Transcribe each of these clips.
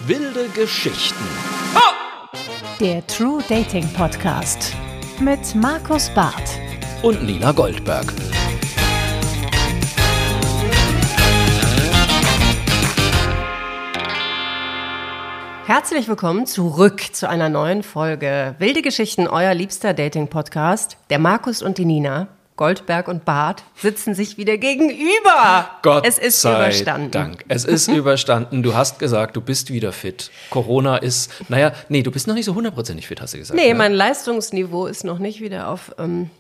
Wilde Geschichten. Der True Dating Podcast mit Markus Barth Und Nina Goldberg. Herzlich willkommen zurück zu einer neuen Folge Wilde Geschichten, euer liebster Dating-Podcast. Der Markus und die Nina, Goldberg und Barth, sitzen sich wieder gegenüber. Gott es ist sei überstanden. Dank. Es ist überstanden. Du hast gesagt, du bist wieder fit. Corona ist, du bist noch nicht so 100% fit, hast du gesagt. Nee, ne? mein Leistungsniveau ist noch nicht wieder auf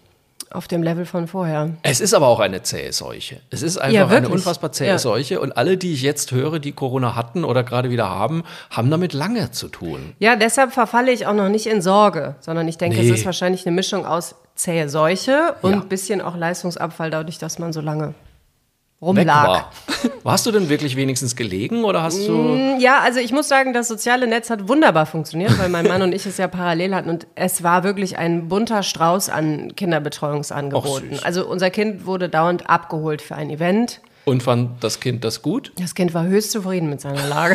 dem Level von vorher. Es ist aber auch eine zähe Seuche. Es ist einfach Ja, eine wirklich. unfassbar zähe Ja. Seuche. Und alle, die ich jetzt höre, die Corona hatten oder gerade wieder haben damit lange zu tun. Ja, deshalb verfalle ich auch noch nicht in Sorge, sondern ich denke, Nee. es ist wahrscheinlich eine Mischung aus zähe Seuche und Ja. ein bisschen auch Leistungsabfall dadurch, dass man so lange Weg rumlag. war. Warst du denn wirklich wenigstens gelegen oder hast du... Ja, also ich muss sagen, das soziale Netz hat wunderbar funktioniert, weil mein Mann und ich es ja parallel hatten und es war wirklich ein bunter Strauß an Kinderbetreuungsangeboten. Ach, süß. Also unser Kind wurde dauernd abgeholt für ein Event. Und fand das Kind das gut? Das Kind war höchst zufrieden mit seiner Lage.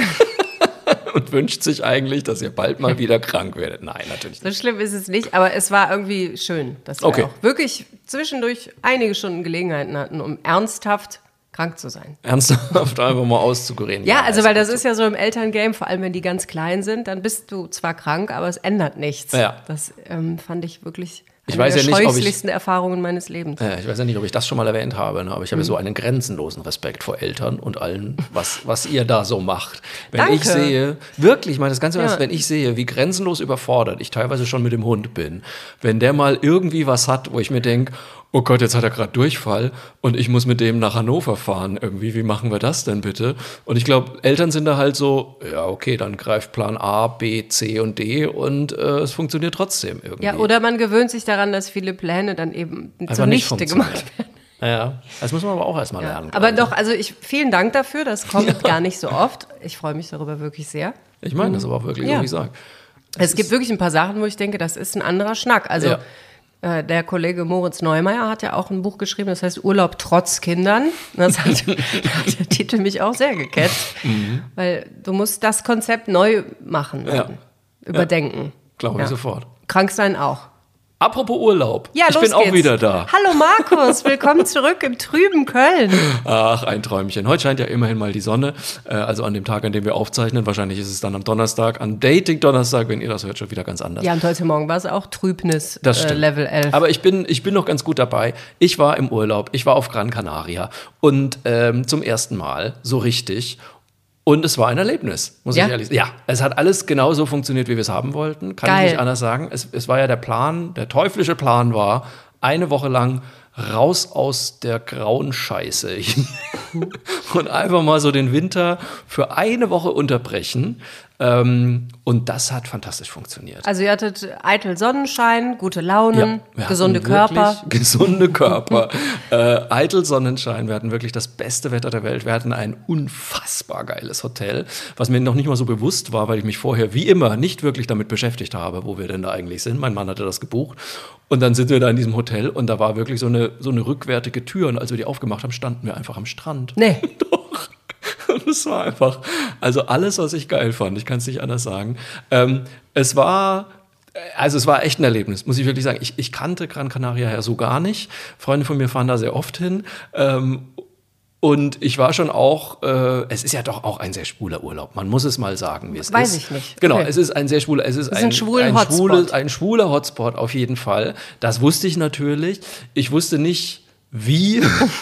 Und wünscht sich eigentlich, dass ihr bald mal wieder krank werdet? Nein, natürlich So nicht. schlimm ist es nicht, aber es war irgendwie schön, dass wir Okay. auch wirklich zwischendurch einige Stunden Gelegenheiten hatten, um ernsthaft krank zu sein. Ernsthaft einfach mal auszukurieren. Ja, also weil das ist ja so im Elterngame, vor allem wenn die ganz klein sind, dann bist du zwar krank, aber es ändert nichts. Ja. Das fand ich wirklich Ich eine weiß der ja nicht, ob ich- scheußlichsten Erfahrungen meines Lebens. Ja, ich weiß ja nicht, ob ich das schon mal erwähnt habe, ne? Aber ich habe so einen grenzenlosen Respekt vor Eltern und allen, was ihr da so macht. Wenn Danke. ich sehe, wirklich, ich meine das Ganze, Ja. wenn ich sehe, wie grenzenlos überfordert ich teilweise schon mit dem Hund bin, wenn der mal irgendwie was hat, wo ich mir denke, oh Gott, jetzt hat er gerade Durchfall und ich muss mit dem nach Hannover fahren irgendwie, wie machen wir das denn bitte? Und ich glaube, Eltern sind da halt so, ja okay, dann greift Plan A, B, C und D und es funktioniert trotzdem irgendwie. Ja, oder man gewöhnt sich daran, dass viele Pläne dann eben Einfach nicht zunichte gemacht werden. Ja, das muss man aber auch erstmal lernen. Aber glaub ich. doch, also vielen Dank dafür, das kommt gar nicht so oft. Ich freue mich darüber wirklich sehr. Ich meine das aber auch wirklich, Ja. so wie ich sage. Es gibt wirklich ein paar Sachen, wo ich denke, das ist ein anderer Schnack. Also Ja. der Kollege Moritz Neumeier hat ja auch ein Buch geschrieben, das heißt Urlaub trotz Kindern. Das hat, da hat der Titel mich auch sehr gecatcht, weil du musst das Konzept neu machen, Ja. überdenken. Glaube ich sofort. Krank sein auch. Apropos Urlaub. Ja, ich los bin auch geht's. wieder da. Hallo Markus, willkommen zurück im trüben Köln. Ach, ein Träumchen. Heute scheint ja immerhin mal die Sonne. Also an dem Tag, an dem wir aufzeichnen. Wahrscheinlich ist es dann am Donnerstag, an Dating-Donnerstag, wenn ihr das hört, schon wieder ganz anders. Ja, und heute Morgen war es auch Trübnis Das stimmt. Level 11. Aber ich bin noch ganz gut dabei. Ich war im Urlaub, ich war auf Gran Canaria und zum ersten Mal so richtig. Und es war ein Erlebnis, muss Ja? ich ehrlich sagen. Ja, es hat alles genauso funktioniert, wie wir es haben wollten. Kann Geil. ich nicht anders sagen. Es war ja der Plan, der teuflische Plan war, eine Woche lang raus aus der grauen Scheiße und einfach mal so den Winter für eine Woche unterbrechen. Und das hat fantastisch funktioniert. Also ihr hattet eitel Sonnenschein, gute Launen, wir gesunde hatten Körper. wirklich Gesunde Körper. Eitel Sonnenschein. Wir hatten wirklich das beste Wetter der Welt. Wir hatten ein unfassbar geiles Hotel, was mir noch nicht mal so bewusst war, weil ich mich vorher wie immer nicht wirklich damit beschäftigt habe, wo wir denn da eigentlich sind. Mein Mann hatte das gebucht. Und dann sind wir da in diesem Hotel und da war wirklich so eine rückwärtige Tür. Und als wir die aufgemacht haben, standen wir einfach am Strand. Nee. Doch. Und es war einfach, also alles, was ich geil fand, ich kann es nicht anders sagen. Es war echt ein Erlebnis, muss ich wirklich sagen. Ich kannte Gran Canaria ja so gar nicht. Freunde von mir fahren da sehr oft hin. Und ich war schon auch, es ist ja doch auch ein sehr schwuler Urlaub. Man muss es mal sagen, wie es ist. Weiß ich nicht. Genau, Okay. es ist ein sehr schwuler, es ist ein schwuler Hotspot. ein schwuler Hotspot auf jeden Fall. Das wusste ich natürlich. Ich wusste nicht, wie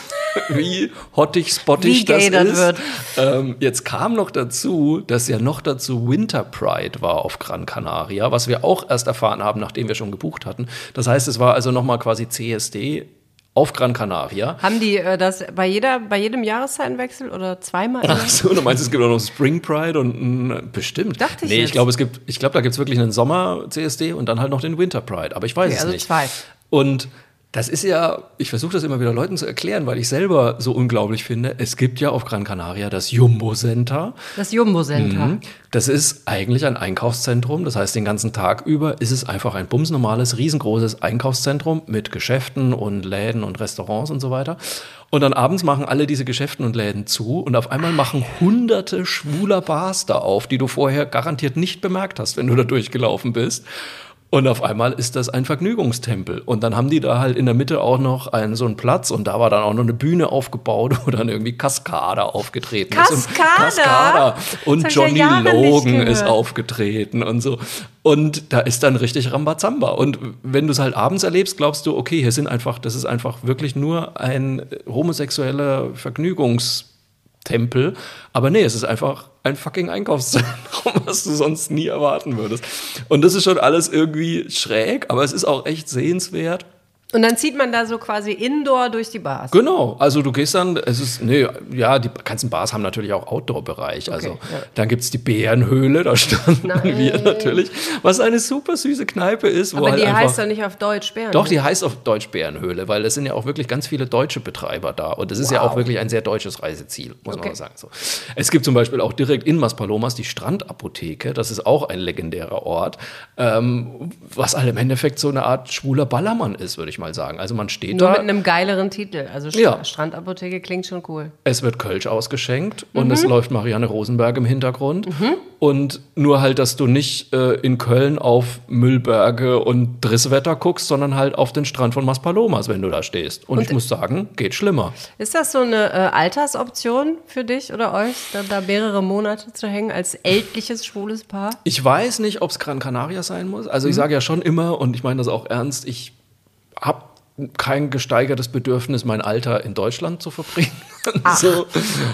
hottig, spottig Wie das gay das ist. wird. Jetzt kam noch dazu, dass ja noch dazu Winter Pride war auf Gran Canaria, was wir auch erst erfahren haben, nachdem wir schon gebucht hatten. Das heißt, es war also nochmal quasi CSD auf Gran Canaria. Haben die das bei jedem Jahreszeitenwechsel oder zweimal? Ach so, du meinst, es gibt auch noch Spring Pride und bestimmt. Dachte ich Nee, jetzt. ich glaube, da gibt es wirklich einen Sommer-CSD und dann halt noch den Winter Pride. Aber ich weiß Okay, es also nicht. 2. Und Das ist ja, ich versuche das immer wieder Leuten zu erklären, weil ich selber so unglaublich finde. Es gibt ja auf Gran Canaria das Jumbo Center. Das Jumbo Center. Das ist eigentlich ein Einkaufszentrum. Das heißt, den ganzen Tag über ist es einfach ein bumsnormales, riesengroßes Einkaufszentrum mit Geschäften und Läden und Restaurants und so weiter. Und dann abends machen alle diese Geschäften und Läden zu und auf einmal machen hunderte schwuler Bars da auf, die du vorher garantiert nicht bemerkt hast, wenn du da durchgelaufen bist. Und auf einmal ist das ein Vergnügungstempel. Und dann haben die da halt in der Mitte auch noch so einen Platz. Und da war dann auch noch eine Bühne aufgebaut, wo dann irgendwie Cascada aufgetreten ist. Cascada! Und Johnny Logan ist aufgetreten und so. Und da ist dann richtig Rambazamba. Und wenn du es halt abends erlebst, glaubst du, okay, das ist einfach wirklich nur ein homosexueller Vergnügungstempel. Aber nee, es ist einfach ein fucking Einkaufszentrum, was du sonst nie erwarten würdest. Und das ist schon alles irgendwie schräg, aber es ist auch echt sehenswert. Und dann zieht man da so quasi indoor durch die Bars. Genau, also du gehst dann, die ganzen Bars haben natürlich auch Outdoor-Bereich. Also dann gibt es die Bärenhöhle, da standen wir natürlich, was eine super süße Kneipe ist. Aber die heißt doch nicht auf Deutsch Bärenhöhle. Doch, die heißt auf Deutsch Bärenhöhle, weil es sind ja auch wirklich ganz viele deutsche Betreiber da. Und es ist ja auch wirklich ein sehr deutsches Reiseziel, muss man mal sagen. So. Es gibt zum Beispiel auch direkt in Maspalomas die Strandapotheke, das ist auch ein legendärer Ort, was halt im Endeffekt so eine Art schwuler Ballermann ist, würde ich mal sagen. Also man steht Nur da. mit einem geileren Titel. Also Strandapotheke klingt schon cool. Es wird Kölsch ausgeschenkt und es läuft Marianne Rosenberg im Hintergrund. Und nur halt, dass du nicht in Köln auf Müllberge und Drisswetter guckst, sondern halt auf den Strand von Maspalomas, wenn du da stehst. Und ich muss sagen, geht schlimmer. Ist das so eine Altersoption für dich oder euch, da mehrere Monate zu hängen als ältliches, schwules Paar? Ich weiß nicht, ob es Gran Canaria sein muss. Also ich sage ja schon immer, und ich meine das auch ernst, ich habe kein gesteigertes Bedürfnis, mein Alter in Deutschland zu verbringen. So,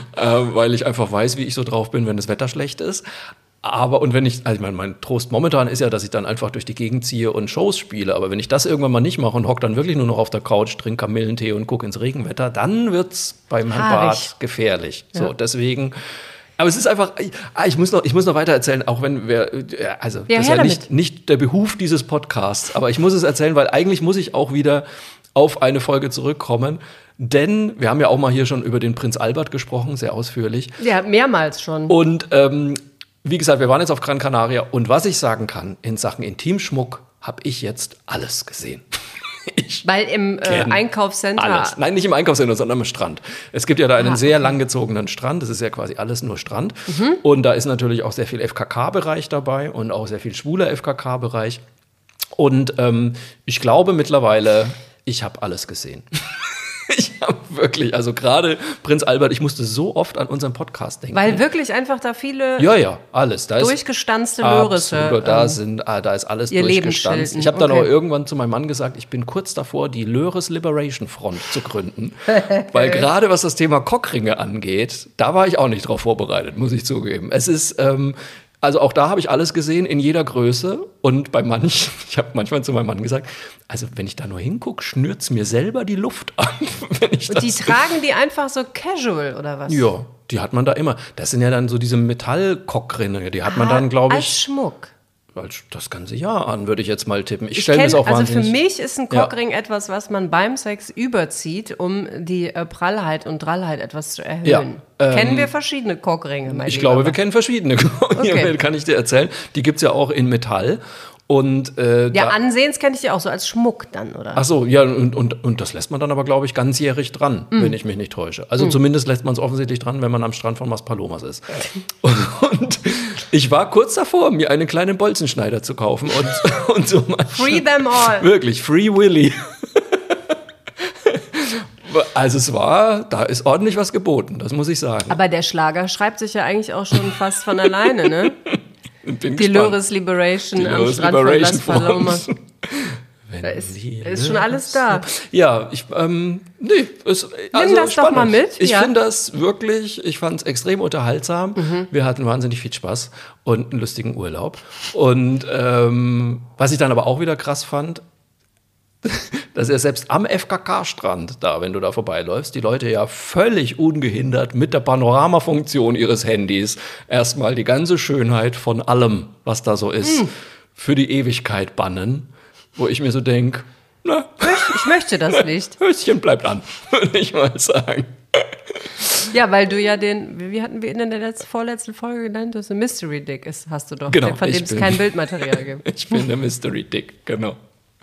weil ich einfach weiß, wie ich so drauf bin, wenn das Wetter schlecht ist. Aber, und wenn mein Trost momentan ist ja, dass ich dann einfach durch die Gegend ziehe und Shows spiele. Aber wenn ich das irgendwann mal nicht mache und hocke dann wirklich nur noch auf der Couch, trinke Kamillentee und gucke ins Regenwetter, dann wird's beim Herrn Barth gefährlich. Ja. So, deswegen. Aber es ist einfach, ich muss noch weiter erzählen, auch wenn das ist ja nicht der Behuf dieses Podcasts, aber ich muss es erzählen, weil eigentlich muss ich auch wieder auf eine Folge zurückkommen, denn wir haben ja auch mal hier schon über den Prinz Albert gesprochen, sehr ausführlich. Ja, mehrmals schon. Und wie gesagt, wir waren jetzt auf Gran Canaria und was ich sagen kann, in Sachen Intimschmuck habe ich jetzt alles gesehen. Weil im Einkaufscenter. Alles. Nein, nicht im Einkaufscenter, sondern am Strand. Es gibt ja da einen sehr langgezogenen Strand. Das ist ja quasi alles nur Strand. Und da ist natürlich auch sehr viel FKK-Bereich dabei und auch sehr viel schwuler FKK-Bereich. Und ich glaube mittlerweile, ich habe alles gesehen. Ich habe wirklich, also gerade Prinz Albert, ich musste so oft an unseren Podcast denken. Weil wirklich einfach da viele alles. Da durchgestanzte Lörisse. Da ist alles durchgestanzt. Ich habe dann auch irgendwann zu meinem Mann gesagt, ich bin kurz davor, die Löris Liberation Front zu gründen. Weil gerade was das Thema Cockringe angeht, da war ich auch nicht drauf vorbereitet, muss ich zugeben. Es ist also auch da habe ich alles gesehen, in jeder Größe. Und bei manchen, ich habe manchmal zu meinem Mann gesagt, also wenn ich da nur hingucke, schnürt's mir selber die Luft an. Und die tragen die einfach so casual, oder was? Ja, die hat man da immer. Das sind ja dann so diese Metallkockringe, die hat man dann, glaube ich. Als Schmuck. Das ganze Jahr an, würde ich jetzt mal tippen. Ich stelle mir das auch wahnsinnig. Also für mich ist ein Cockring etwas, was man beim Sex überzieht, um die Prallheit und Drallheit etwas zu erhöhen. Kennen wir verschiedene Cockringe, mein Ich glaube, wir kennen verschiedene Cockringe, kann ich dir erzählen. Die gibt es ja auch in Metall. Und, ansehens kenne ich die auch so als Schmuck dann, oder? Ach so, ja, und das lässt man dann aber, glaube ich, ganzjährig dran, wenn ich mich nicht täusche. Also zumindest lässt man es offensichtlich dran, wenn man am Strand von Maspalomas ist. Und ich war kurz davor, mir einen kleinen Bolzenschneider zu kaufen und so. Free them all. Wirklich, Free Willy. Also da ist ordentlich was geboten, das muss ich sagen. Aber der Schlager schreibt sich ja eigentlich auch schon fast von alleine, ne? Die Löris Liberation am Strand von Las Palomas. Ist schon alles da. Ja, Nimm das spannend. Doch mal mit. Ich finde das wirklich, ich fand es extrem unterhaltsam. Wir hatten wahnsinnig viel Spaß und einen lustigen Urlaub. Und was ich dann aber auch wieder krass fand, dass er selbst am FKK-Strand da, wenn du da vorbeiläufst, die Leute ja völlig ungehindert mit der Panoramafunktion ihres Handys erstmal die ganze Schönheit von allem, was da so ist, für die Ewigkeit bannen. Wo ich mir so denke, ich Ich möchte das nicht. Höschen bleibt an, würde ich mal sagen. Ja, weil du ja wie hatten wir ihn in der vorletzten Folge genannt? Das ist ein Mystery Dick, hast du doch. Genau, von dem es kein Bildmaterial gibt. Ich bin der Mystery Dick, genau.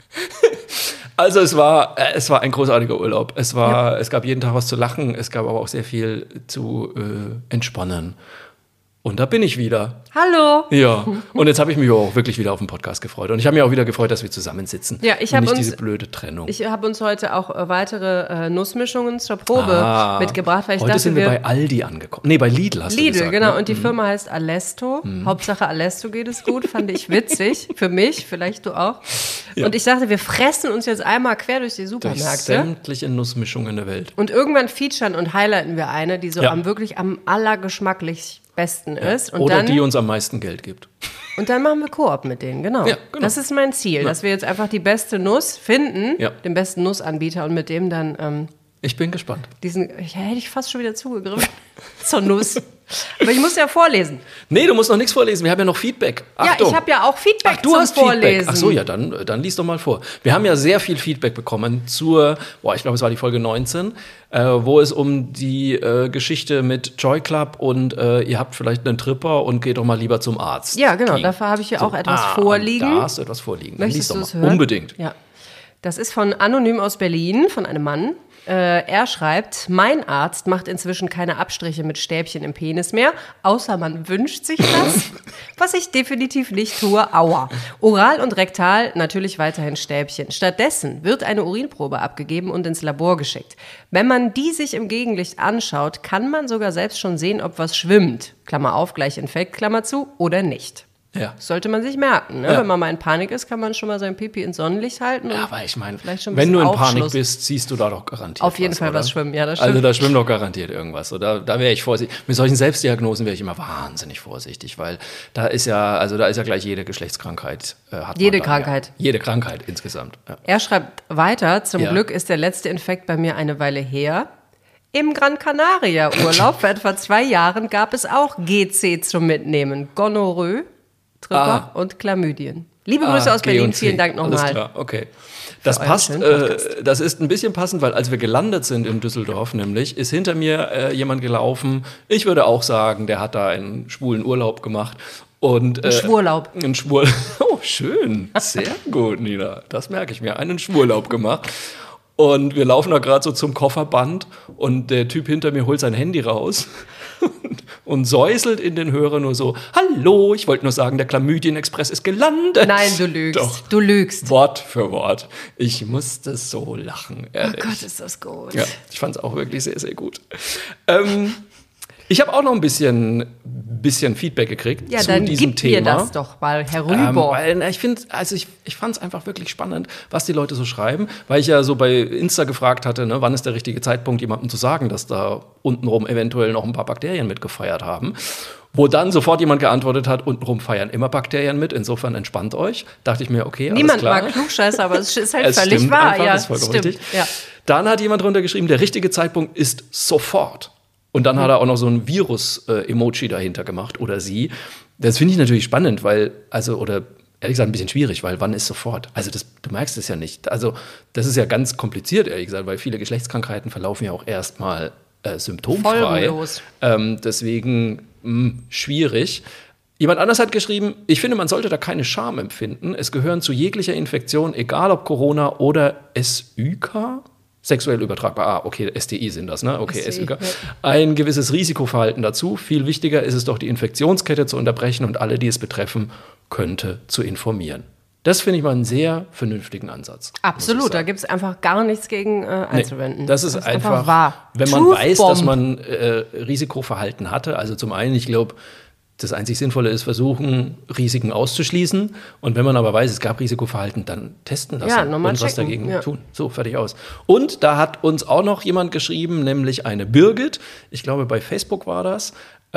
Also es war ein großartiger Urlaub. Es gab jeden Tag was zu lachen, es gab aber auch sehr viel zu entspannen. Und da bin ich wieder. Hallo. Ja, und jetzt habe ich mich auch wirklich wieder auf den Podcast gefreut. Und ich habe mich auch wieder gefreut, dass wir zusammensitzen. Ja, und nicht diese blöde Trennung. Ich habe uns heute auch weitere Nussmischungen zur Probe mitgebracht, weil ich heute dachte, sind wir bei Aldi angekommen. Nee, bei Lidl hast du gesagt. Lidl, genau. Ne? Und die Firma heißt Alesto. Hauptsache Alesto geht es gut. Fand ich witzig. Für mich, vielleicht du auch. Ja. Und ich dachte, wir fressen uns jetzt einmal quer durch die Supermärkte. Durch sämtliche Nussmischungen der Welt. Und irgendwann featuren und highlighten wir eine, die so wirklich am allergeschmacklich besten ist. Und oder dann, die uns am meisten Geld gibt. Und dann machen wir Koop mit denen, genau. Ja, genau. Das ist mein Ziel, dass wir jetzt einfach die beste Nuss finden, Ja. den besten Nussanbieter und mit dem dann Ich bin gespannt. hätte ich fast schon wieder zugegriffen zur Nuss. Aber ich muss ja vorlesen. Nee, du musst noch nichts vorlesen. Wir haben ja noch Feedback. Achtung. Ja, ich habe ja auch Feedback du zum hast Vorlesen. Feedback. Ach so, ja, dann lies doch mal vor. Wir haben ja sehr viel Feedback bekommen zur, ich glaube, es war die Folge 19, wo es um die Geschichte mit Joy Club und ihr habt vielleicht einen Tripper und geht doch mal lieber zum Arzt. Ja, genau. ging. Dafür habe ich hier auch etwas vorliegen. Da hast du etwas vorliegen. Dann Möchtest lies du doch es mal. hören? Unbedingt. Ja. Das ist von Anonym aus Berlin, von einem Mann. Er schreibt, mein Arzt macht inzwischen keine Abstriche mit Stäbchen im Penis mehr, außer man wünscht sich das, was ich definitiv nicht tue, aua. Oral und rektal natürlich weiterhin Stäbchen. Stattdessen wird eine Urinprobe abgegeben und ins Labor geschickt. Wenn man die sich im Gegenlicht anschaut, kann man sogar selbst schon sehen, ob was schwimmt, Klammer auf, gleich Infekt, Klammer zu, oder nicht. Ja. Sollte man sich merken. Ne? Ja. Wenn man mal in Panik ist, kann man schon mal sein Pipi ins Sonnenlicht halten. Ja, aber ich meine, vielleicht schon ein wenn du bisschen in Panik Aufschluss. bist, siehst du da doch garantiert Auf jeden Fall oder? was schwimmen, ja, das stimmt. Also da schwimmt doch garantiert irgendwas. Oder da wäre ich vorsichtig. Mit solchen Selbstdiagnosen wäre ich immer wahnsinnig vorsichtig, weil da ist ja gleich jede Geschlechtskrankheit. Jede Krankheit. Ja. Jede Krankheit insgesamt. Ja. Er schreibt weiter, zum Ja. Glück ist der letzte Infekt bei mir eine Weile her. Im Gran Canaria Urlaub vor etwa 2 Jahren gab es auch GC zum Mitnehmen. Gonorrhoe, Tripper und Chlamydien. Liebe Grüße aus G Berlin, und C. vielen Dank Alles nochmal. klar, okay. Das euren passt, schönen Podcast. das ist ein bisschen passend, weil als wir gelandet sind in Düsseldorf nämlich, ist hinter mir jemand gelaufen, ich würde auch sagen, der hat da einen schwulen Urlaub gemacht. Und, Schwurlaub. Einen Schwur. Oh, schön. Sehr gut, Nina. Das merke ich mir. Einen Schwurlaub gemacht. Und wir laufen da gerade so zum Kofferband und der Typ hinter mir holt sein Handy raus und säuselt in den Hörer nur so, hallo, ich wollte nur sagen, der Chlamydien-Express ist gelandet. Nein, du lügst. Doch. Du lügst. Wort für Wort. Ich musste so lachen, ehrlich. Oh Gott, ist das gut. Ja, ich fand es auch wirklich sehr, sehr gut. Ich habe auch noch ein bisschen Feedback gekriegt Ja, zu dann diesem gib Thema. mir das doch mal herüber. Ich fand es einfach wirklich spannend, was die Leute so schreiben, weil ich ja so bei Insta gefragt hatte, ne, wann ist der richtige Zeitpunkt, jemandem zu sagen, dass da untenrum eventuell noch ein paar Bakterien mitgefeiert haben. Wo dann sofort jemand geantwortet hat, untenrum feiern immer Bakterien mit, insofern entspannt euch. Dachte ich mir, okay, alles Niemand klar. mag Klugscheißer, aber es ist halt Es völlig stimmt wahr. einfach, Ja, ist vollkommen stimmt. richtig. Ja. Dann hat jemand drunter geschrieben, der richtige Zeitpunkt ist sofort. Und dann hat er auch noch so ein Virus-Emoji dahinter gemacht oder sie. Das finde ich natürlich spannend, oder ehrlich gesagt ein bisschen schwierig, weil wann ist sofort? Also du merkst es ja nicht. Also das ist ja ganz kompliziert, ehrlich gesagt, weil viele Geschlechtskrankheiten verlaufen ja auch erstmal symptomfrei. Folgenlos. Deswegen schwierig. Jemand anders hat geschrieben, ich finde, man sollte da keine Scham empfinden. Es gehören zu jeglicher Infektion, egal ob Corona oder SÜK, sexuell übertragbar. Okay, STI sind das, ne? Okay, STI, SÜK. ja. Ein gewisses Risikoverhalten dazu. Viel wichtiger ist es doch, die Infektionskette zu unterbrechen und alle, die es betreffen könnte, zu informieren. Das finde ich mal einen sehr vernünftigen Ansatz. Absolut, da gibt es einfach gar nichts gegen einzuwenden. Das ist einfach wahr. wenn man Truth weiß, Bomb. dass man Risikoverhalten hatte. Also zum einen, ich glaube, das einzig Sinnvolle ist, versuchen, Risiken auszuschließen. Und wenn man aber weiß, es gab Risikoverhalten, dann testen lassen Ja, nochmal und was checken, dagegen ja. tun. So, fertig aus. Und da hat uns auch noch jemand geschrieben, nämlich eine Birgit. Ich glaube, bei Facebook war das.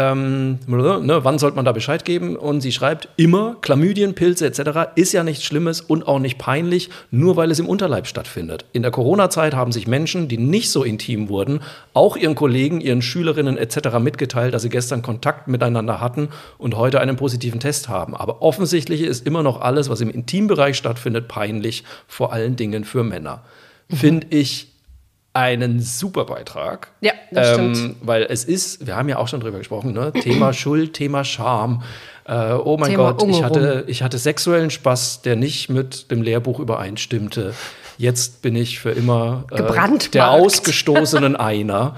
Wann sollte man da Bescheid geben? Und sie schreibt, immer, Chlamydien, Pilze etc. ist ja nichts Schlimmes und auch nicht peinlich, nur weil es im Unterleib stattfindet. In der Corona-Zeit haben sich Menschen, die nicht so intim wurden, auch ihren Kollegen, ihren Schülerinnen etc. mitgeteilt, dass sie gestern Kontakt miteinander hatten und heute einen positiven Test haben. Aber offensichtlich ist immer noch alles, was im Intimbereich stattfindet, peinlich, vor allen Dingen für Männer. finde ich einen super Beitrag. Ja, das stimmt. Weil es ist, wir haben ja auch schon drüber gesprochen, ne? Thema Schuld, Thema Scham. Oh mein Thema Gott, ich hatte sexuellen Spaß, der nicht mit dem Lehrbuch übereinstimmte. Jetzt bin ich für immer der ausgestoßenen Einer.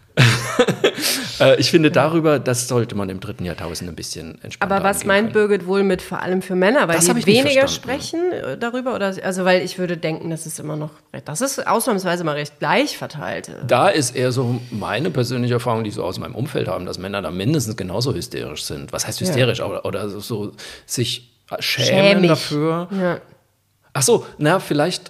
Ich finde darüber, das sollte man im 3. Jahrtausend ein bisschen entspannter Aber was meint Birgit wohl mit vor allem für Männer? Weil die weniger sprechen darüber? Oder, also weil ich würde denken, das ist immer noch, das ist ausnahmsweise mal recht gleich verteilt. Da ist eher so meine persönliche Erfahrung, die so aus meinem Umfeld haben, dass Männer da mindestens genauso hysterisch sind. Was heißt hysterisch? Ja. Oder so sich schämen dafür. Ja. Ach so, vielleicht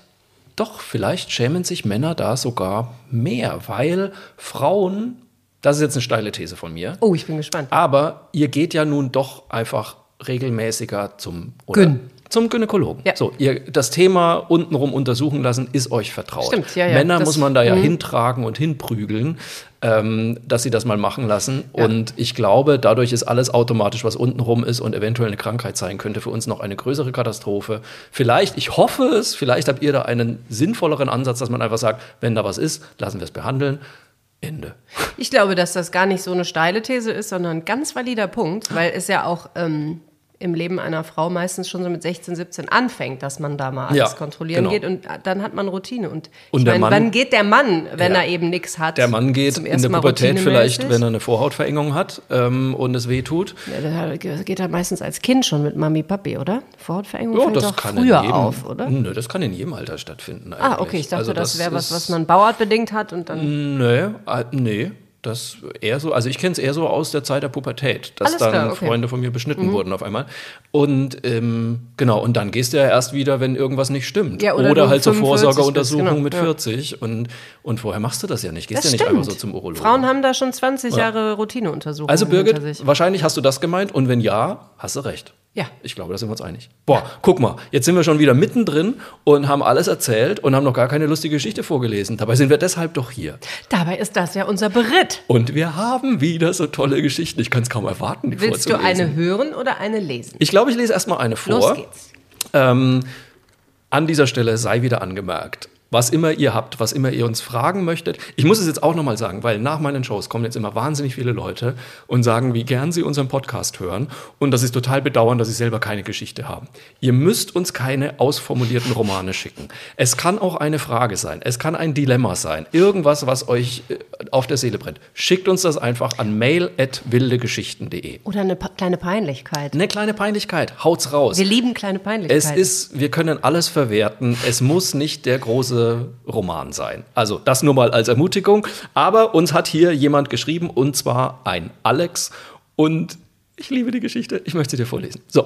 schämen sich Männer da sogar mehr, weil Frauen, das ist jetzt eine steile These von mir. Oh, ich bin gespannt. Aber ihr geht ja nun doch einfach regelmäßiger zum Gynäkologen. Ja. So, das Thema untenrum untersuchen lassen ist euch vertraut. Stimmt, ja. Männer muss man da ja hintragen und hinprügeln, dass sie das mal machen lassen. Ja. Und ich glaube, dadurch ist alles automatisch, was untenrum ist und eventuell eine Krankheit sein könnte, für uns noch eine größere Katastrophe. Ich hoffe es, vielleicht habt ihr da einen sinnvolleren Ansatz, dass man einfach sagt, wenn da was ist, lassen wir es behandeln. Ende. Ich glaube, dass das gar nicht so eine steile These ist, sondern ein ganz valider Punkt, weil es ja auch im Leben einer Frau meistens schon so mit 16, 17 anfängt, dass man da mal alles kontrollieren geht und dann hat man Routine. Und ich meine, wann geht der Mann, wenn er eben nichts hat? Der Mann geht in der Pubertät vielleicht, wenn er eine Vorhautverengung hat und es weh tut. Ja, das geht er meistens als Kind schon mit Mami, Papi, oder? Vorhautverengung fängt doch früher auf, oder? Nö, das kann in jedem Alter stattfinden eigentlich. Ah, okay, ich dachte, das wäre was man bauartbedingt hat und dann... Nee. Das eher so, also ich kenne es eher so aus der Zeit der Pubertät, dass Freunde von mir beschnitten wurden auf einmal. Und genau, und dann gehst du ja erst wieder, wenn irgendwas nicht stimmt. Ja, oder halt zur Vorsorgeuntersuchung mit 40. Und vorher machst du das ja nicht. Gehst ja nicht einfach so zum Urologen. Frauen haben da schon 20 Jahre Routineuntersuchungen. Also Birgit, wahrscheinlich hast du das gemeint und wenn ja, hast du recht. Ja. Ich glaube, da sind wir uns einig. Guck mal, jetzt sind wir schon wieder mittendrin und haben alles erzählt und haben noch gar keine lustige Geschichte vorgelesen. Dabei sind wir deshalb doch hier. Dabei ist das ja unser Beritt. Und wir haben wieder so tolle Geschichten. Ich kann es kaum erwarten, die vorzulesen. Willst du eine hören oder eine lesen? Ich glaube, ich lese erstmal eine vor. Los geht's. An dieser Stelle sei wieder angemerkt, was immer ihr habt, was immer ihr uns fragen möchtet. Ich muss es jetzt auch nochmal sagen, weil nach meinen Shows kommen jetzt immer wahnsinnig viele Leute und sagen, wie gern sie unseren Podcast hören und dass sie es total bedauern, dass sie selber keine Geschichte haben. Ihr müsst uns keine ausformulierten Romane schicken. Es kann auch eine Frage sein, es kann ein Dilemma sein, irgendwas, was euch auf der Seele brennt. Schickt uns das einfach an mail@wildegeschichten.de. Oder eine kleine Peinlichkeit. Eine kleine Peinlichkeit, haut's raus. Wir lieben kleine Peinlichkeiten. Wir können alles verwerten, es muss nicht der große Roman sein. Also das nur mal als Ermutigung. Aber uns hat hier jemand geschrieben, und zwar ein Alex. Und ich liebe die Geschichte, ich möchte sie dir vorlesen. So.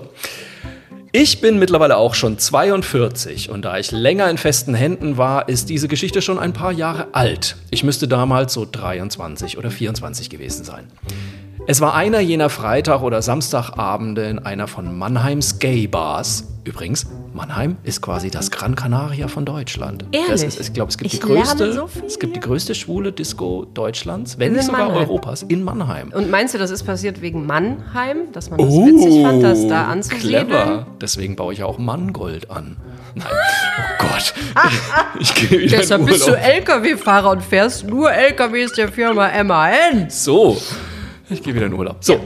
Ich bin mittlerweile auch schon 42 und da ich länger in festen Händen war, ist diese Geschichte schon ein paar Jahre alt. Ich müsste damals so 23 oder 24 gewesen sein. Es war einer jener Freitag- oder Samstagabende in einer von Mannheims Gay-Bars. Übrigens, Mannheim ist quasi das Gran Canaria von Deutschland. Ehrlich? Ich glaube, es gibt die größte schwule Disco Deutschlands, wenn nicht sogar Europas, in Mannheim. Und meinst du, das ist passiert wegen Mannheim? Dass man das witzig fand, das da anzusiedeln? Clever. Deswegen baue ich ja auch Mangold an. Nein. Oh Gott. Ich gehe wieder Deshalb bist du LKW-Fahrer und fährst nur LKWs der Firma MAN. So. Ich gehe wieder in Urlaub. So,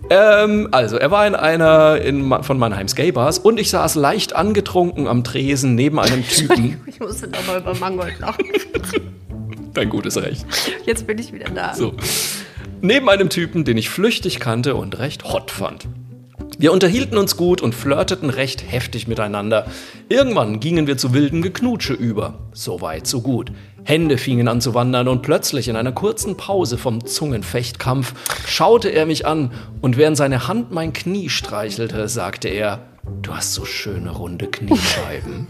also er war in einer von Mannheims Gay-Bars und ich saß leicht angetrunken am Tresen neben einem Typen. Ich musste doch mal über Mangold lachen. Dein gutes Recht. Jetzt bin ich wieder da. So, neben einem Typen, den ich flüchtig kannte und recht hot fand. Wir unterhielten uns gut und flirteten recht heftig miteinander. Irgendwann gingen wir zu wildem Geknutsche über. So weit, so gut. Hände fingen an zu wandern und plötzlich in einer kurzen Pause vom Zungenfechtkampf schaute er mich an und während seine Hand mein Knie streichelte, sagte er, du hast so schöne runde Kniescheiben.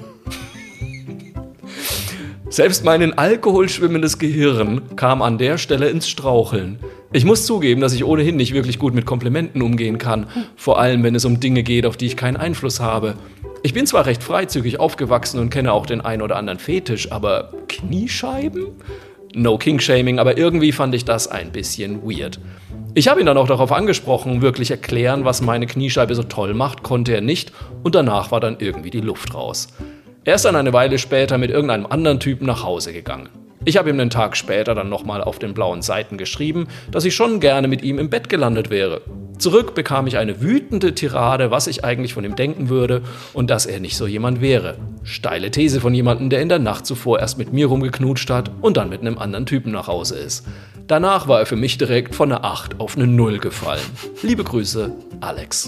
Selbst mein in Alkohol schwimmendes Gehirn kam an der Stelle ins Straucheln. Ich muss zugeben, dass ich ohnehin nicht wirklich gut mit Komplimenten umgehen kann, vor allem wenn es um Dinge geht, auf die ich keinen Einfluss habe. Ich bin zwar recht freizügig aufgewachsen und kenne auch den ein oder anderen Fetisch, aber Kniescheiben? No King-Shaming, aber irgendwie fand ich das ein bisschen weird. Ich habe ihn dann auch darauf angesprochen, wirklich erklären, was meine Kniescheibe so toll macht, konnte er nicht und danach war dann irgendwie die Luft raus. Er ist dann eine Weile später mit irgendeinem anderen Typen nach Hause gegangen. Ich habe ihm einen Tag später dann nochmal auf den blauen Seiten geschrieben, dass ich schon gerne mit ihm im Bett gelandet wäre. Zurück bekam ich eine wütende Tirade, was ich eigentlich von ihm denken würde und dass er nicht so jemand wäre. Steile These von jemandem, der in der Nacht zuvor erst mit mir rumgeknutscht hat und dann mit einem anderen Typen nach Hause ist. Danach war er für mich direkt von einer 8 auf eine 0 gefallen. Liebe Grüße, Alex.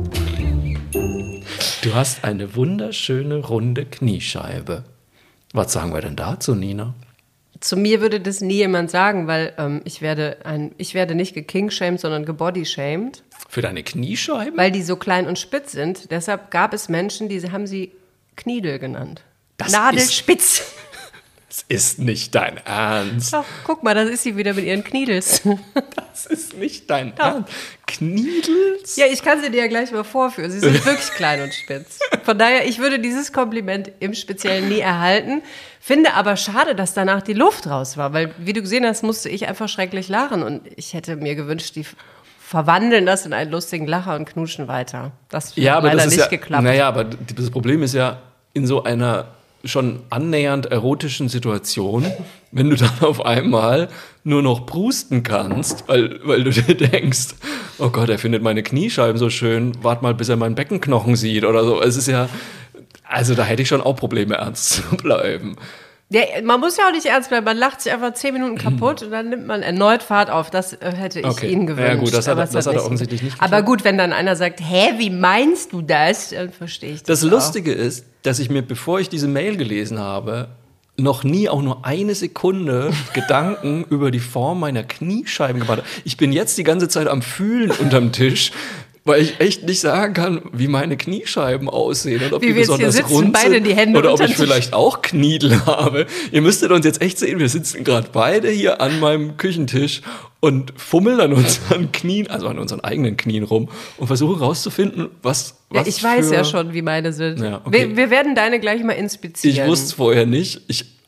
Du hast eine wunderschöne runde Kniescheibe. Was sagen wir denn dazu, Nina? Zu mir würde das nie jemand sagen, weil ich werde nicht gekingshamed, sondern gebodyshamed. Für deine Kniescheiben? Weil die so klein und spitz sind. Deshalb gab es Menschen, die haben sie Kniedel genannt. Das Nadelspitz. Das ist nicht dein Ernst. Doch, guck mal, da ist sie wieder mit ihren Kniedels. Das ist nicht dein Ernst. Kniedels? Ja, ich kann sie dir ja gleich mal vorführen. Sie sind wirklich klein und spitz. Von daher, ich würde dieses Kompliment im Speziellen nie erhalten. Finde aber schade, dass danach die Luft raus war. Weil, wie du gesehen hast, musste ich einfach schrecklich lachen. Und ich hätte mir gewünscht, die verwandeln das in einen lustigen Lacher und knutschen weiter. Das hat leider nicht geklappt. Naja, aber das Problem ist ja, in so einer schon annähernd erotischen Situation, wenn du dann auf einmal nur noch prusten kannst, weil du dir denkst, oh Gott, er findet meine Kniescheiben so schön, wart mal, bis er meinen Beckenknochen sieht oder so. Es ist ja, also da hätte ich schon auch Probleme, ernst zu bleiben. Ja, man muss ja auch nicht ernst bleiben, man lacht sich einfach 10 Minuten kaputt und dann nimmt man erneut Fahrt auf. Das hätte ich Ihnen gewünscht. Ja gut, das hat er offensichtlich nicht geklappt. Aber gut, wenn dann einer sagt, wie meinst du das? Dann verstehe ich das. Das Lustige ist, dass ich mir, bevor ich diese Mail gelesen habe, noch nie auch nur eine Sekunde Gedanken über die Form meiner Kniescheiben gemacht habe. Ich bin jetzt die ganze Zeit am Fühlen unterm Tisch, weil ich echt nicht sagen kann, wie meine Kniescheiben aussehen und ob die besonders rund sind oder ob ich vielleicht auch Kniedel habe. Ihr müsstet uns jetzt echt sehen, wir sitzen gerade beide hier an meinem Küchentisch und fummeln an unseren Knien, also an unseren eigenen Knien rum und versuchen rauszufinden, was ich weiß ja schon, wie meine sind. Ja, okay. Wir werden deine gleich mal inspizieren. Ich wusste es vorher nicht.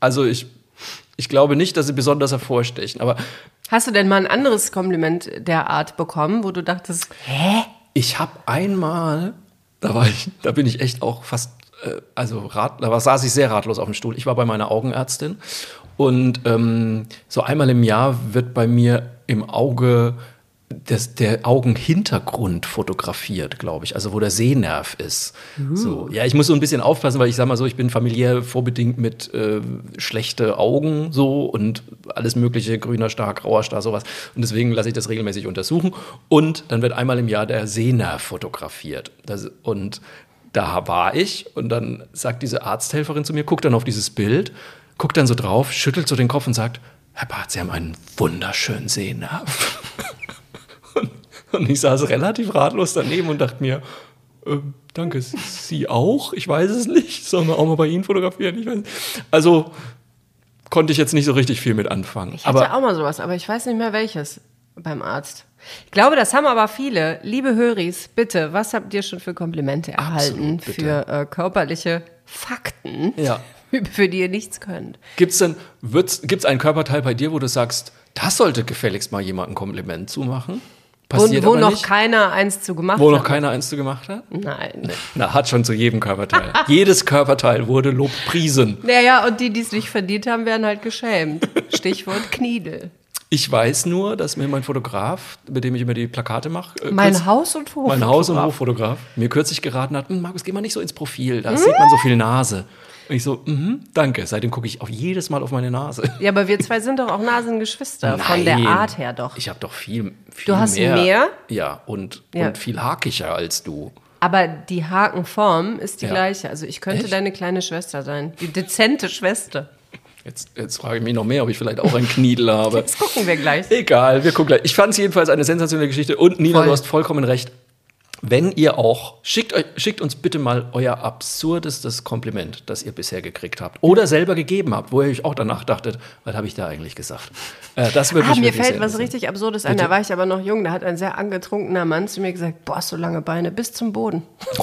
Ich glaube nicht, dass sie besonders hervorstechen, aber hast du denn mal ein anderes Kompliment der Art bekommen, wo du dachtest, Ich habe einmal, da bin ich echt auch fast, saß ich sehr ratlos auf dem Stuhl. Ich war bei meiner Augenärztin und so einmal im Jahr wird bei mir im Auge der Augenhintergrund fotografiert, glaube ich, also wo der Sehnerv ist. So. Ja, ich muss so ein bisschen aufpassen, weil ich sage mal so, ich bin familiär vorbedingt mit schlechte Augen so und alles mögliche, grüner Star, grauer Star, sowas. Und deswegen lasse ich das regelmäßig untersuchen. Und dann wird einmal im Jahr der Sehnerv fotografiert. Und da war ich und dann sagt diese Arzthelferin zu mir, guckt dann auf dieses Bild, guckt dann so drauf, schüttelt so den Kopf und sagt, Herr Barth, Sie haben einen wunderschönen Sehnerv. Und ich saß relativ ratlos daneben und dachte mir, danke, Sie auch? Ich weiß es nicht. Sollen wir auch mal bei Ihnen fotografieren? Ich weiß nicht. Also konnte ich jetzt nicht so richtig viel mit anfangen. Ich hatte auch mal sowas, aber ich weiß nicht mehr welches beim Arzt. Ich glaube, das haben aber viele. Liebe Höris, bitte, was habt ihr schon für Komplimente erhalten für körperliche Fakten, für die ihr nichts könnt? Gibt's ein Körperteil bei dir, wo du sagst, das sollte gefälligst mal jemand ein Kompliment zumachen? Passiert wo aber noch nicht. keiner eins zu gemacht hat? Wo noch keiner eins zu gemacht hat? Nein. Nee. Na, hat schon zu jedem Körperteil. Jedes Körperteil wurde lobpriesen. Naja, und die es nicht verdient haben, werden halt geschämt. Stichwort Kniedel. Ich weiß nur, dass mir mein Fotograf, mit dem ich immer die Plakate mache, mein Haus- und Hoffotograf, mir kürzlich geraten hat, Markus, geh mal nicht so ins Profil, da sieht man so viel Nase. Und ich so, danke. Seitdem gucke ich auch jedes Mal auf meine Nase. Ja, aber wir zwei sind doch auch Nasengeschwister. Nein, von der Art her doch. Ich habe doch viel mehr. Du hast mehr? Ja, und viel hakiger als du. Aber die Hakenform ist die gleiche. Also ich könnte deine kleine Schwester sein. Die dezente Schwester. Jetzt frage ich mich noch mehr, ob ich vielleicht auch einen Kniedel habe. Das gucken wir gleich. Egal, wir gucken gleich. Ich fand es jedenfalls eine sensationelle Geschichte. Und Nina, du hast vollkommen recht. Wenn ihr auch, schickt uns bitte mal euer absurdestes Kompliment, das ihr bisher gekriegt habt. Oder selber gegeben habt, wo ihr euch auch danach dachtet, was habe ich da eigentlich gesagt? Das würde mich mir fällt was richtig Absurdes ein, da war ich aber noch jung, da hat ein sehr angetrunkener Mann zu mir gesagt, boah, so lange Beine, bis zum Boden.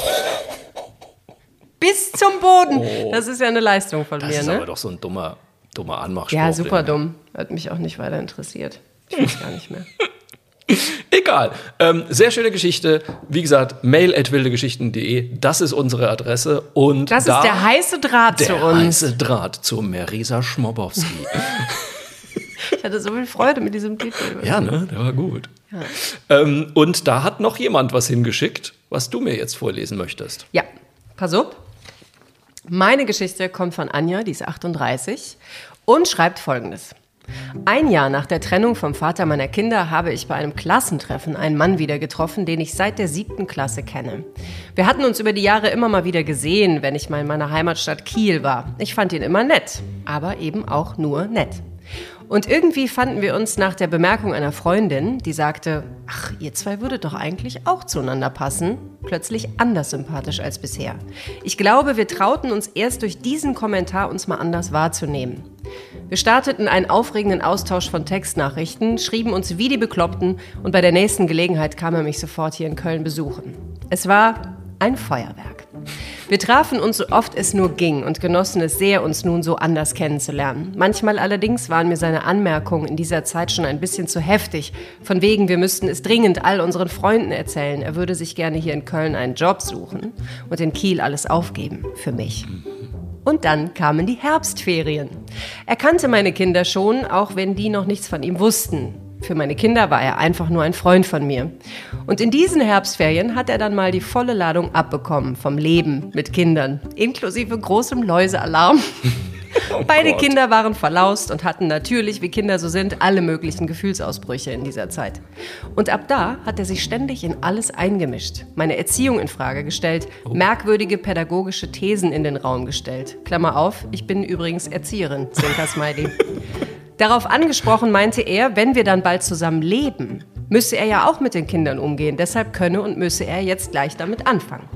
Bis zum Boden! Oh. Das ist ja eine Leistung von mir, ne? Das ist aber doch so ein dummer Anmachspruch. Ja, super dumm. Hat mich auch nicht weiter interessiert. Ich weiß gar nicht mehr. Egal. Sehr schöne Geschichte. Wie gesagt, mail@wildegeschichten.de. Das ist unsere Adresse. Und das ist der heiße Draht zu uns. Der heiße Draht zu Marisa Schmobowski. Ich hatte so viel Freude mit diesem Titel. Ja, ne? Der war gut. Ja. Und da hat noch jemand was hingeschickt, was du mir jetzt vorlesen möchtest. Ja, pass auf. Meine Geschichte kommt von Anja, die ist 38 und schreibt Folgendes. Ein Jahr nach der Trennung vom Vater meiner Kinder habe ich bei einem Klassentreffen einen Mann wieder getroffen, den ich seit der 7. Klasse kenne. Wir hatten uns über die Jahre immer mal wieder gesehen, wenn ich mal in meiner Heimatstadt Kiel war. Ich fand ihn immer nett, aber eben auch nur nett. Und irgendwie fanden wir uns nach der Bemerkung einer Freundin, die sagte, ach, ihr zwei würdet doch eigentlich auch zueinander passen, plötzlich anders sympathisch als bisher. Ich glaube, wir trauten uns erst durch diesen Kommentar, uns mal anders wahrzunehmen. Wir starteten einen aufregenden Austausch von Textnachrichten, schrieben uns wie die Bekloppten und bei der nächsten Gelegenheit kam er mich sofort hier in Köln besuchen. Es war ein Feuerwerk. Wir trafen uns so oft es nur ging und genossen es sehr, uns nun so anders kennenzulernen. Manchmal allerdings waren mir seine Anmerkungen in dieser Zeit schon ein bisschen zu heftig. Von wegen, wir müssten es dringend all unseren Freunden erzählen. Er würde sich gerne hier in Köln einen Job suchen und in Kiel alles aufgeben für mich. Und dann kamen die Herbstferien. Er kannte meine Kinder schon, auch wenn die noch nichts von ihm wussten. Für meine Kinder war er einfach nur ein Freund von mir. Und in diesen Herbstferien hat er dann mal die volle Ladung abbekommen vom Leben mit Kindern, inklusive großem Läusealarm. Beide Kinder waren verlaust und hatten natürlich, wie Kinder so sind, alle möglichen Gefühlsausbrüche in dieser Zeit. Und ab da hat er sich ständig in alles eingemischt, meine Erziehung in Frage gestellt, merkwürdige pädagogische Thesen in den Raum gestellt. Klammer auf, ich bin übrigens Erzieherin, Zwinker-Smiley. Darauf angesprochen meinte er, wenn wir dann bald zusammen leben, müsse er ja auch mit den Kindern umgehen. Deshalb könne und müsse er jetzt gleich damit anfangen.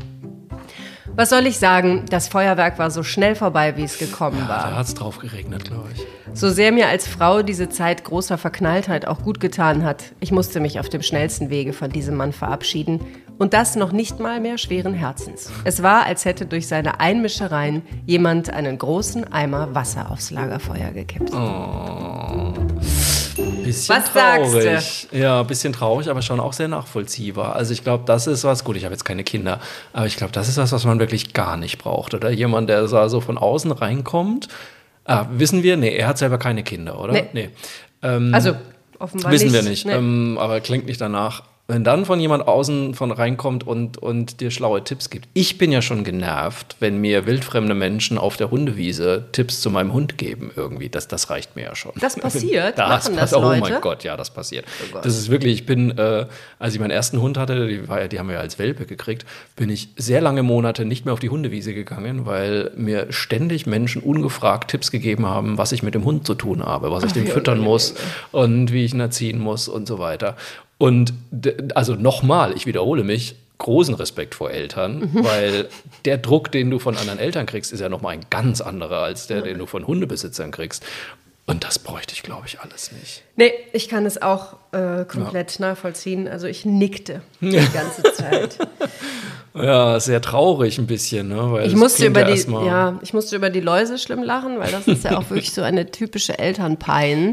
Was soll ich sagen? Das Feuerwerk war so schnell vorbei, wie es gekommen war. Da hat's drauf geregnet, glaube ich. So sehr mir als Frau diese Zeit großer Verknalltheit auch gut getan hat, ich musste mich auf dem schnellsten Wege von diesem Mann verabschieden. Und das noch nicht mal mehr schweren Herzens. Es war, als hätte durch seine Einmischereien jemand einen großen Eimer Wasser aufs Lagerfeuer gekippt. Oh. Bisschen was traurig. sagst du? Ja, ein bisschen traurig, aber schon auch sehr nachvollziehbar. Also ich glaube, das ist was, gut, ich habe jetzt keine Kinder, aber ich glaube, das ist was man wirklich gar nicht braucht. Oder jemand, der so von außen reinkommt. Wissen wir? Nee, er hat selber keine Kinder, oder? Nee. Also offenbar wissen nicht. Wir nicht, Nee. aber klingt nicht danach. Wenn dann von jemand außen von reinkommt und dir schlaue Tipps gibt. Ich bin ja schon genervt, wenn mir wildfremde Menschen auf der Hundewiese Tipps zu meinem Hund geben irgendwie. Das reicht mir ja schon. Das passiert? Machen das oh Leute? mein Gott, ja, das passiert. Oh Gott. Das ist wirklich, ich bin, als ich meinen ersten Hund hatte, die haben wir ja als Welpe gekriegt, bin ich sehr lange Monate nicht mehr auf die Hundewiese gegangen, weil mir ständig Menschen ungefragt Tipps gegeben haben, was ich mit dem Hund zu tun habe, was ich dem füttern muss und wie ich ihn erziehen muss und so weiter. Und also nochmal, ich wiederhole mich, großen Respekt vor Eltern, weil der Druck, den du von anderen Eltern kriegst, ist ja nochmal ein ganz anderer als der, den du von Hundebesitzern kriegst. Und das bräuchte ich, glaube ich, alles nicht. Nee, ich kann es auch komplett nachvollziehen. Also ich nickte die ganze Zeit. Ja, sehr traurig ein bisschen, ne? Weil Ich musste über die Läuse schlimm lachen, weil das ist ja auch wirklich so eine typische Elternpein.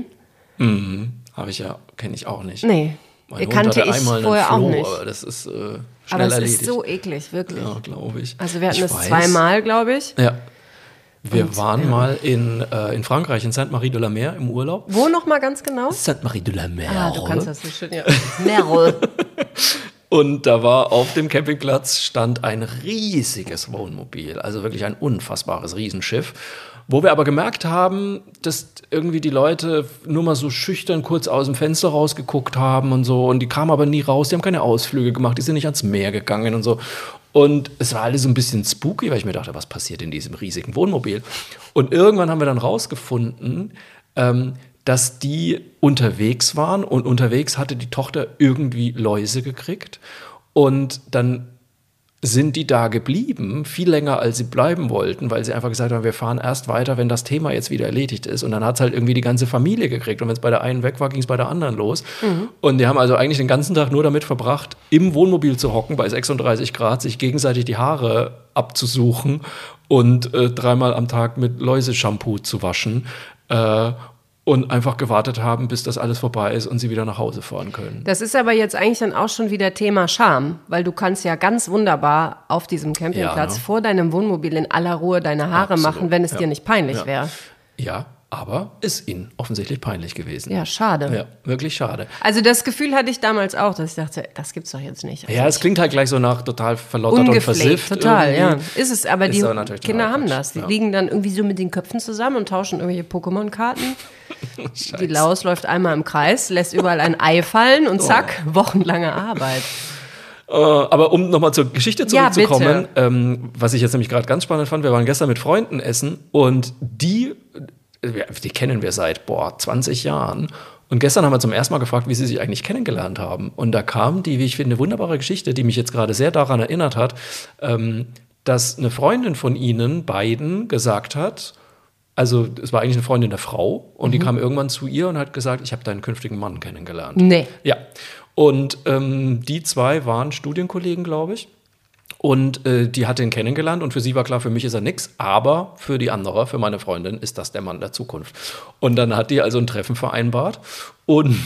Kenne ich auch nicht. Nee. Mein Kannte Hund hatte ich einmal vorher einen auch Floh, nicht. aber das ist schnell Aber es erledigt. ist so eklig, wirklich. Ja, glaube ich. Also wir hatten es weiß. 2-mal, glaube ich. Ja. Wir waren mal in Frankreich, in Sainte-Marie-de-la-Mer im Urlaub. Wo nochmal ganz genau? Sainte-Marie-de-la-Mer. Ah, du kannst das so schön, ja. Merle. Und da war auf dem Campingplatz stand ein riesiges Wohnmobil, also wirklich ein unfassbares Riesenschiff, wo wir aber gemerkt haben, dass irgendwie die Leute nur mal so schüchtern kurz aus dem Fenster rausgeguckt haben und so, und die kamen aber nie raus, die haben keine Ausflüge gemacht, die sind nicht ans Meer gegangen und so. Und es war alles so ein bisschen spooky, weil ich mir dachte, was passiert in diesem riesigen Wohnmobil? Und irgendwann haben wir dann rausgefunden, dass die unterwegs waren, und unterwegs hatte die Tochter irgendwie Läuse gekriegt, und dann sind die da geblieben, viel länger als sie bleiben wollten, weil sie einfach gesagt haben, wir fahren erst weiter, wenn das Thema jetzt wieder erledigt ist. Und dann hat es halt irgendwie die ganze Familie gekriegt, und wenn es bei der einen weg war, ging es bei der anderen los. Und die haben also eigentlich den ganzen Tag nur damit verbracht, im Wohnmobil zu hocken, bei 36 Grad, sich gegenseitig die Haare abzusuchen und 3-mal am Tag mit Läuse-Shampoo zu waschen. und einfach gewartet haben, bis das alles vorbei ist und sie wieder nach Hause fahren können. Das ist aber jetzt eigentlich dann auch schon wieder Thema Scham, weil du kannst ja ganz wunderbar auf diesem Campingplatz vor deinem Wohnmobil in aller Ruhe deine Haare machen, wenn es dir nicht peinlich wäre. Ja, aber ist ihnen offensichtlich peinlich gewesen. Ja, schade. Ja, wirklich schade. Also das Gefühl hatte ich damals auch, dass ich dachte, das gibt's doch jetzt nicht. Also ja, es klingt halt gleich so nach total verlottert und versifft. Total, irgendwie. ja. Ist es, aber die Kinder haben das. Die Ja. liegen dann irgendwie so mit den Köpfen zusammen und tauschen irgendwelche Pokémon-Karten. Die Laus läuft einmal im Kreis, lässt überall ein Ei fallen und zack, wochenlange Arbeit. Aber um nochmal zur Geschichte zurückzukommen, bitte. Was ich jetzt nämlich gerade ganz spannend fand, wir waren gestern mit Freunden essen und die kennen wir seit 20 Jahren. Und gestern haben wir zum ersten Mal gefragt, wie sie sich eigentlich kennengelernt haben. Und da kam die, wie ich finde, wunderbare Geschichte, die mich jetzt gerade sehr daran erinnert hat, dass eine Freundin von ihnen beiden gesagt hat, also es war eigentlich eine Freundin der Frau und die kam irgendwann zu ihr und hat gesagt, ich habe deinen künftigen Mann kennengelernt. Nee. Ja. Und die zwei waren Studienkollegen, glaube ich. Und die hat ihn kennengelernt und für sie war klar, für mich ist er nix, aber für die andere, für meine Freundin, ist das der Mann der Zukunft. Und dann hat die also ein Treffen vereinbart und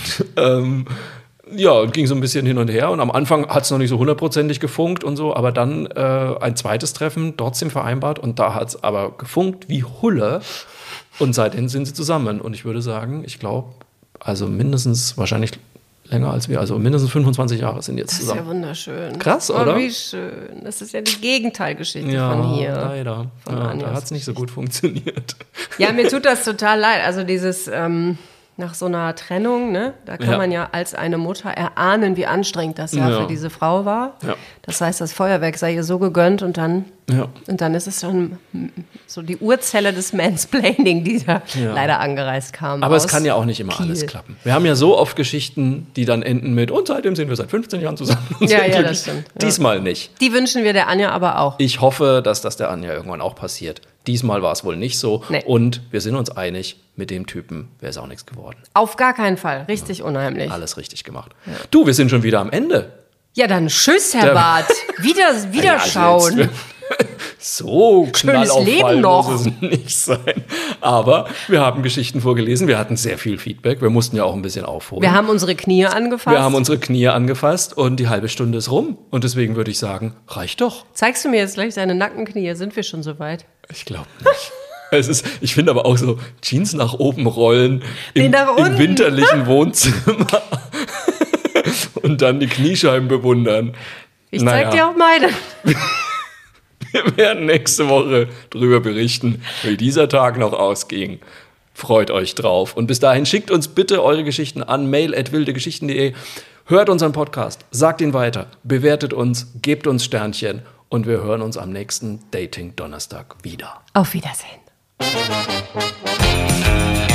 ging so ein bisschen hin und her. Und am Anfang hat es noch nicht so 100%ig gefunkt und so, aber dann ein zweites Treffen trotzdem vereinbart und da hat es aber gefunkt wie Hulle. Und seitdem sind sie zusammen. Und ich würde sagen, ich glaube, also mindestens wahrscheinlich länger als wir, also mindestens 25 Jahre sind jetzt zusammen. Das ist ja wunderschön. Krass, oder? Oh, wie schön. Das ist ja die Gegenteilgeschichte Ja, von hier. leider. Von Ja, Anjas da hat es nicht so gut funktioniert. Ja, mir tut das total leid. Also dieses nach so einer Trennung, ne, da kann man ja als eine Mutter erahnen, wie anstrengend das für diese Frau war. Ja. Das heißt, das Feuerwerk sei ihr so gegönnt und dann ist es schon so die Urzelle des Mansplaining, die da leider angereist kam. Aber es kann ja auch nicht immer alles klappen. Wir haben ja so oft Geschichten, die dann enden mit und seitdem sind wir seit 15 Jahren zusammen. Ja, das stimmt. Ja. Diesmal nicht. Die wünschen wir der Anja aber auch. Ich hoffe, dass das der Anja irgendwann auch passiert. Diesmal war es wohl nicht so. Nee. Und wir sind uns einig, mit dem Typen wäre es auch nichts geworden. Auf gar keinen Fall. Richtig unheimlich. Alles richtig gemacht. Ja. Du, wir sind schon wieder am Ende. Ja, dann tschüss, Herr Barth. Wiederschauen. Ja, so knallauffallend noch muss es nicht sein. Aber wir haben Geschichten vorgelesen. Wir hatten sehr viel Feedback. Wir mussten ja auch ein bisschen aufholen. Wir haben unsere Knie angefasst. Und die halbe Stunde ist rum. Und deswegen würde ich sagen, reicht doch. Zeigst du mir jetzt gleich deine Nackenknie? Sind wir schon so weit? Ich glaube nicht. Ich finde aber auch so Jeans nach oben rollen im winterlichen Wohnzimmer und dann die Kniescheiben bewundern. Ich zeig dir auch meine. Wir werden nächste Woche darüber berichten, wie dieser Tag noch ausging. Freut euch drauf. Und bis dahin schickt uns bitte eure Geschichten an mail@wildegeschichten.de. Hört unseren Podcast, sagt ihn weiter, bewertet uns, gebt uns Sternchen und wir hören uns am nächsten Dating-Donnerstag wieder. Auf Wiedersehen.